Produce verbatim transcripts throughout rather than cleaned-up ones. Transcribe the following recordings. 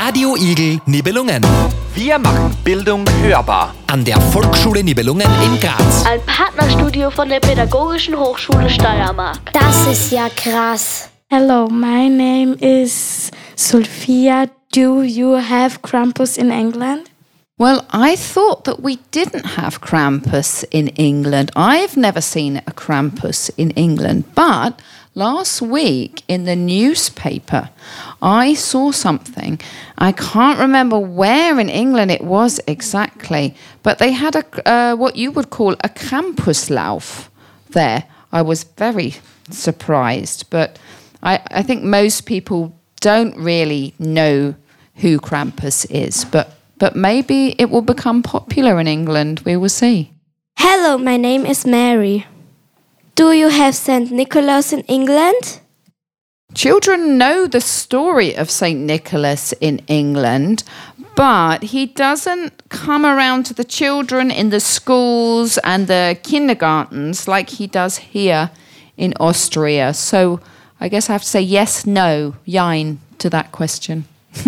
Radio Igel Nibelungen. Wir machen Bildung hörbar. An der Volksschule Nibelungen in Graz. Ein Partnerstudio von der Pädagogischen Hochschule Steiermark. Das ist ja krass. Hello, my name is Sophia. Do you have Krampus in England? Well, I thought that we didn't have Krampus in England. I've never seen a Krampus in England. But last week in the newspaper, I saw something. I can't remember where in England it was exactly, but they had a uh, what you would call a Krampuslauf there. I was very surprised, but I, I think most people don't really know who Krampus is, but But maybe it will become popular in England. We will see. Hello, my name is Mary. Do you have Saint Nicholas in England? Children know the story of Saint Nicholas in England, but he doesn't come around to the children in the schools and the kindergartens like he does here in Austria. So I guess I have to say yes, no, jein to that question.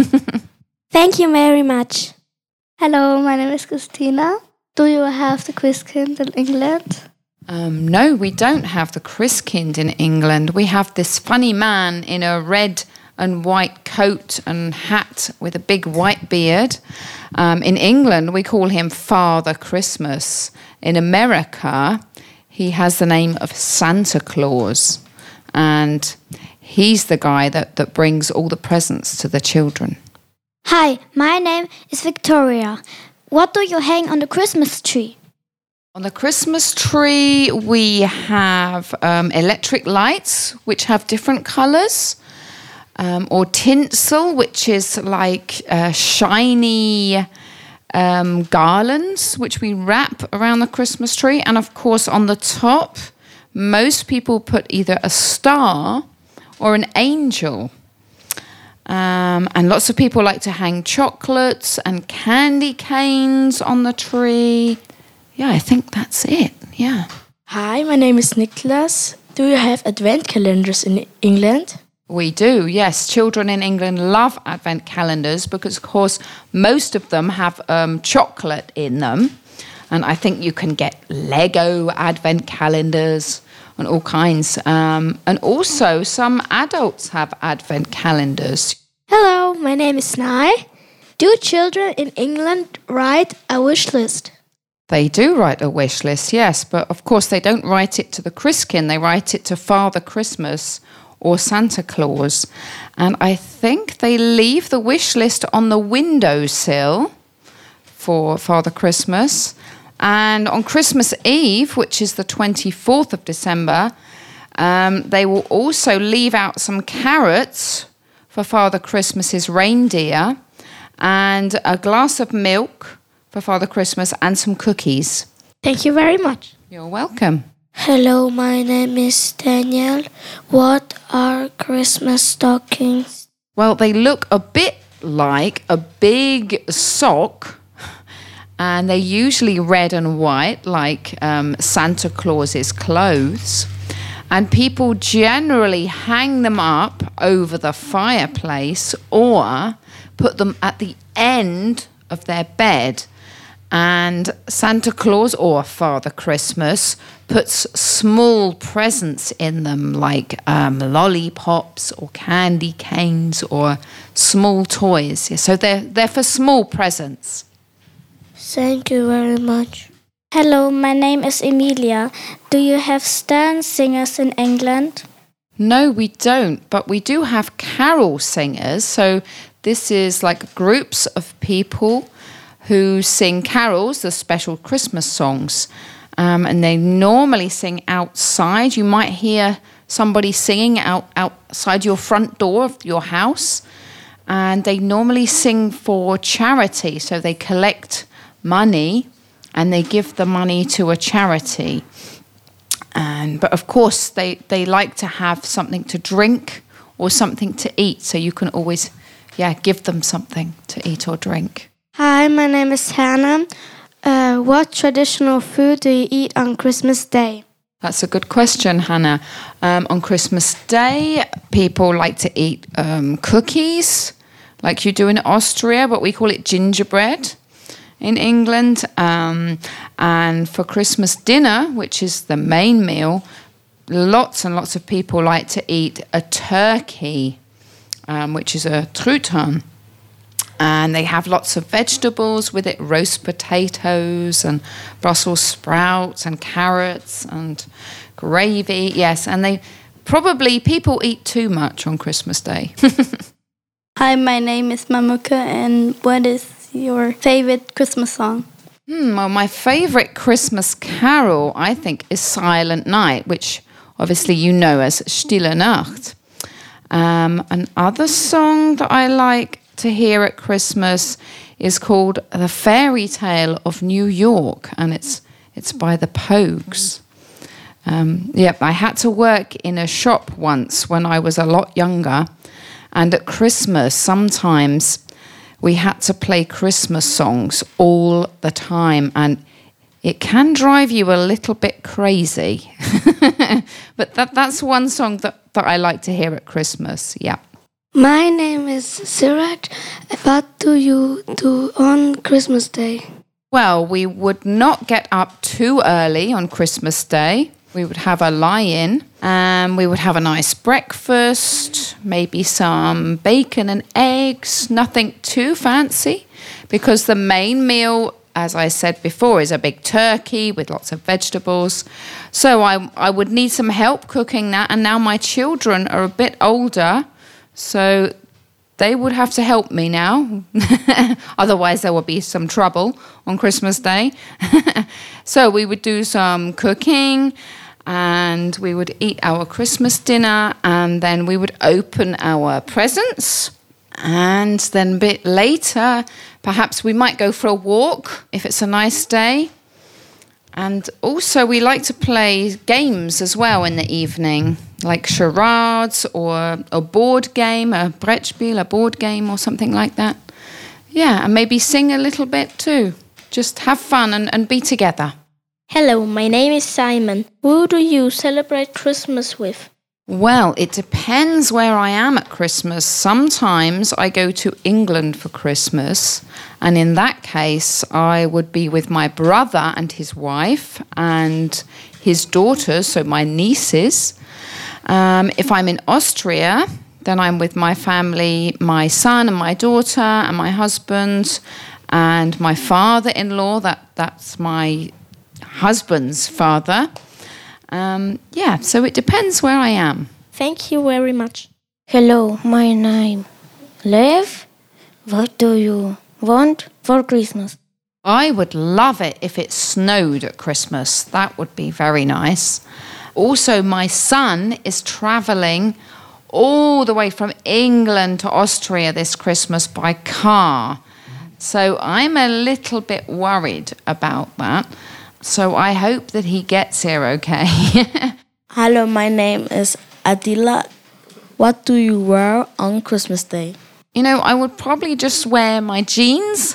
Thank you very much. Hello, my name is Christina. Do you have the Christkind in England? Um, no, we don't have the Christkind in England. We have this funny man in a red and white coat and hat with a big white beard. Um, in England, we call him Father Christmas. In America, he has the name of Santa Claus. And he's the guy that, that brings all the presents to the children. Hi, my name is Victoria. What do you hang on the Christmas tree? On the Christmas tree, we have um, electric lights, which have different colours, um, or tinsel, which is like uh, shiny um, garlands, which we wrap around the Christmas tree. And of course, on the top, most people put either a star or an angel. Um, and lots of people like to hang chocolates and candy canes on the tree. Yeah, I think that's it. Yeah. Hi, my name is Nicholas. Do you have advent calendars in England? We do, yes. Children in England love advent calendars because, of course, most of them have um, chocolate in them. And I think you can get Lego advent calendars and all kinds. Um, and also, some adults have advent calendars. Hello, my name is Nai. Do children in England write a wish list? They do write a wish list, yes. But, of course, they don't write it to the Christkind. They write it to Father Christmas or Santa Claus. And I think they leave the wish list on the windowsill for Father Christmas. And on Christmas Eve, which is the twenty-fourth of December, um, they will also leave out some carrots for Father Christmas's reindeer and a glass of milk for Father Christmas and some cookies. Thank you very much. You're welcome. Hello, my name is Daniel. What are Christmas stockings? Well, they look a bit like a big sock. And they're usually red and white, like um, Santa Claus's clothes. And people generally hang them up over the fireplace or put them at the end of their bed. And Santa Claus or Father Christmas puts small presents in them, like um, lollipops or candy canes or small toys. So they're, they're for small presents. Thank you very much. Hello, my name is Emilia. Do you have stern singers in England? No, we don't, but we do have carol singers. So this is like groups of people who sing carols, the special Christmas songs. Um, and they normally sing outside. You might hear somebody singing out outside your front door of your house. And they normally sing for charity. So they collect money and they give the money to a charity. And but of course they, they like to have something to drink or something to eat, so you can always yeah give them something to eat or drink. Hi, my name is Hannah. Uh, what traditional food do you eat on Christmas Day? That's a good question, Hannah. Um, on Christmas Day, people like to eat um, cookies, like you do in Austria, but we call it gingerbread in England. Um, and for Christmas dinner, which is the main meal, lots and lots of people like to eat a turkey, um, which is a truthahn. And they have lots of vegetables with it, roast potatoes and Brussels sprouts and carrots and gravy. Yes, and they probably, people eat too much on Christmas Day. Hi, my name is Mamuka, and what is your favorite Christmas song? Hmm, well, my favourite Christmas carol, I think, is Silent Night, which obviously you know as Stille Nacht. Um, another song that I like to hear at Christmas is called The Fairy Tale of New York, and it's it's by the Pogues. Um, yep, I had to work in a shop once when I was a lot younger, and at Christmas sometimes we had to play Christmas songs all the time, and it can drive you a little bit crazy. But that that's one song that, that I like to hear at Christmas, yeah. My name is Siraj. What do you do on Christmas Day? Well, we would not get up too early on Christmas Day. We would have a lie-in, and we would have a nice breakfast, maybe some bacon and eggs, nothing too fancy, because the main meal, as I said before, is a big turkey with lots of vegetables. So I, I would need some help cooking that, and now my children are a bit older, so they would have to help me now. Otherwise, there would be some trouble on Christmas Day. So we would do some cooking, and we would eat our Christmas dinner, and then we would open our presents. And then a bit later, perhaps we might go for a walk if it's a nice day. And also we like to play games as well in the evening, like charades or a board game, a Brettspiel, a board game or something like that. Yeah, and maybe sing a little bit too. Just have fun and, and be together. Hello, my name is Simon. Who do you celebrate Christmas with? Well, it depends where I am at Christmas. Sometimes I go to England for Christmas, and in that case, I would be with my brother and his wife and his daughters, so my nieces. Um, if I'm in Austria, then I'm with my family, my son and my daughter and my husband and my father-in-law. That that's my husband's father. Um, yeah, so it depends where I am. Thank you very much. Hello, my name Lev. What do you want for Christmas? I would love it if it snowed at Christmas. That would be very nice. Also, my son is travelling all the way from England to Austria this Christmas by car. So I'm a little bit worried about that. So I hope that he gets here okay. Hello, my name is Adila. What do you wear on Christmas Day? You know, I would probably just wear my jeans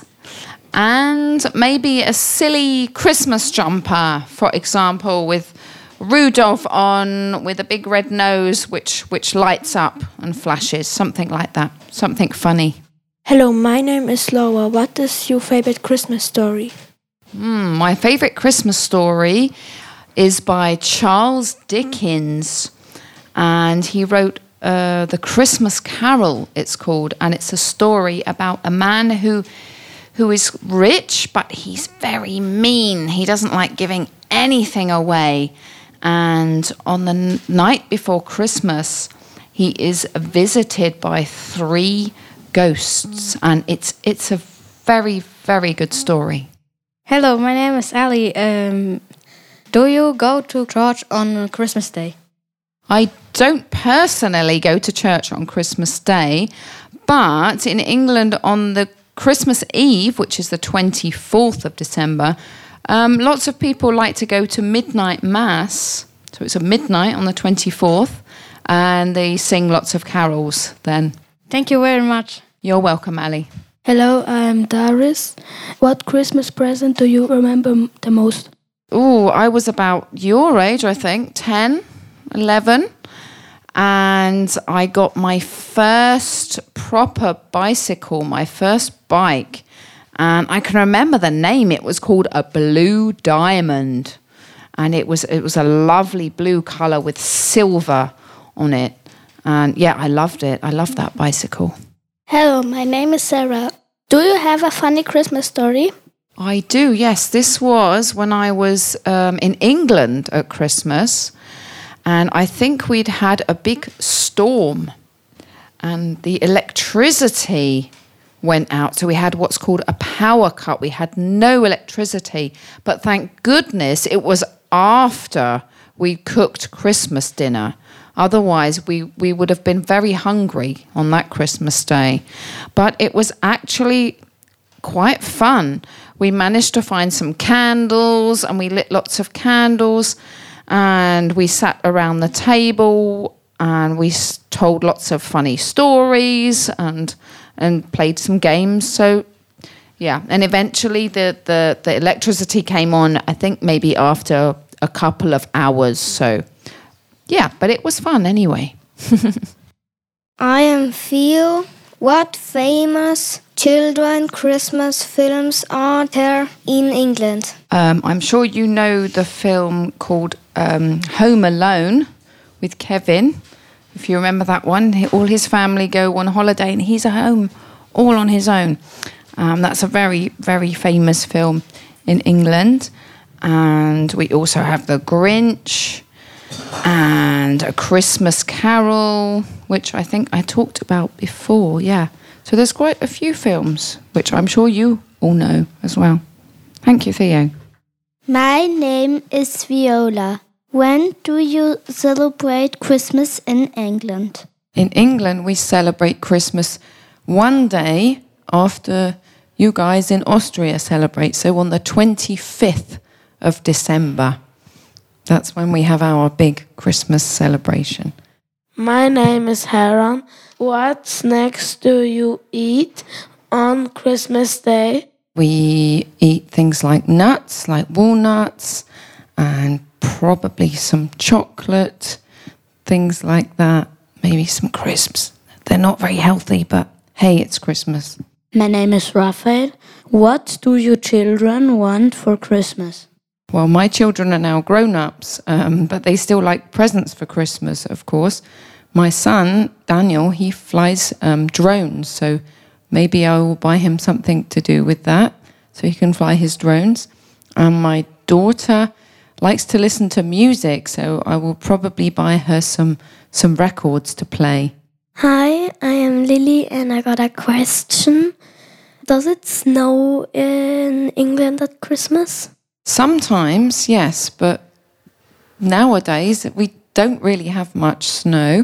and maybe a silly Christmas jumper, for example, with Rudolph on, with a big red nose which, which lights up and flashes, something like that, something funny. Hello, my name is Laura. What is your favorite Christmas story? Mm, my favourite Christmas story is by Charles Dickens, and he wrote uh, The Christmas Carol, it's called, and it's a story about a man who who is rich, but he's very mean. He doesn't like giving anything away, and on the n- night before Christmas, he is visited by three ghosts, and it's it's a very, very good story. Hello, my name is Ali. Um, do you go to church on Christmas Day? I don't personally go to church on Christmas Day, but in England on the Christmas Eve, which is the twenty-fourth of December, um, lots of people like to go to midnight mass. So it's a midnight on the twenty-fourth, and they sing lots of carols then. Thank you very much. You're welcome, Ali. Hello, I'm Darius. What Christmas present do you remember the most? Oh, I was about your age, I think, ten, eleven. And I got my first proper bicycle, my first bike. And I can remember the name. It was called a Blue Diamond. And it was it was a lovely blue colour with silver on it. And yeah, I loved it. I loved that bicycle. Hello, my name is Sarah. Do you have a funny Christmas story? I do, yes. This was when I was um, in England at Christmas. And I think we'd had a big storm. And the electricity went out. So we had what's called a power cut. We had no electricity. But thank goodness it was after we cooked Christmas dinner. Otherwise, we, we would have been very hungry on that Christmas day. But it was actually quite fun. We managed to find some candles and we lit lots of candles and we sat around the table and we told lots of funny stories and and played some games. So, yeah. And eventually the, the, the electricity came on, I think maybe after a couple of hours. So, yeah, but it was fun anyway. I am Theo. What famous children Christmas films are there in England? Um, I'm sure you know the film called um, Home Alone with Kevin. If you remember that one, all his family go on holiday and he's at home all on his own. Um, that's a very, very famous film in England. And we also have The Grinch and A Christmas Carol, which I think I talked about before, yeah. So there's quite a few films, which I'm sure you all know as well. Thank you, Theo. My name is Viola. When do you celebrate Christmas in England? In England, we celebrate Christmas one day after you guys in Austria celebrate. So on the twenty-fifth of December. That's when we have our big Christmas celebration. My name is Haran. What snacks do you eat on Christmas Day? We eat things like nuts, like walnuts, and probably some chocolate, things like that. Maybe some crisps. They're not very healthy, but hey, it's Christmas. My name is Raphael. What do your children want for Christmas? Well, my children are now grown-ups, um, but they still like presents for Christmas, of course. My son, Daniel, he flies um, drones, so maybe I will buy him something to do with that, so he can fly his drones. And my daughter likes to listen to music, so I will probably buy her some some records to play. Hi, I am Lily and I got a question. Does it snow in England at Christmas? Sometimes, yes, but nowadays we don't really have much snow.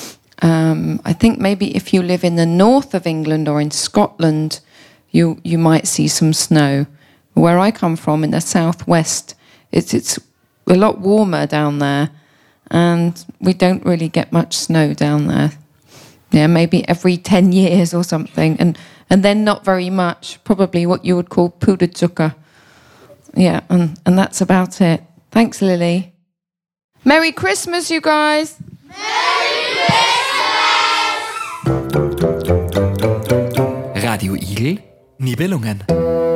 Um, I think maybe if you live in the north of England or in Scotland, you you might see some snow. Where I come from, in the southwest, it's it's a lot warmer down there, and we don't really get much snow down there. Yeah, maybe every ten years or something, and and then not very much. Probably what you would call puderzucker. Yeah, and, and that's about it. Thanks, Lily. Merry Christmas, you guys! Merry Christmas! Radio Igel, Nibelungen.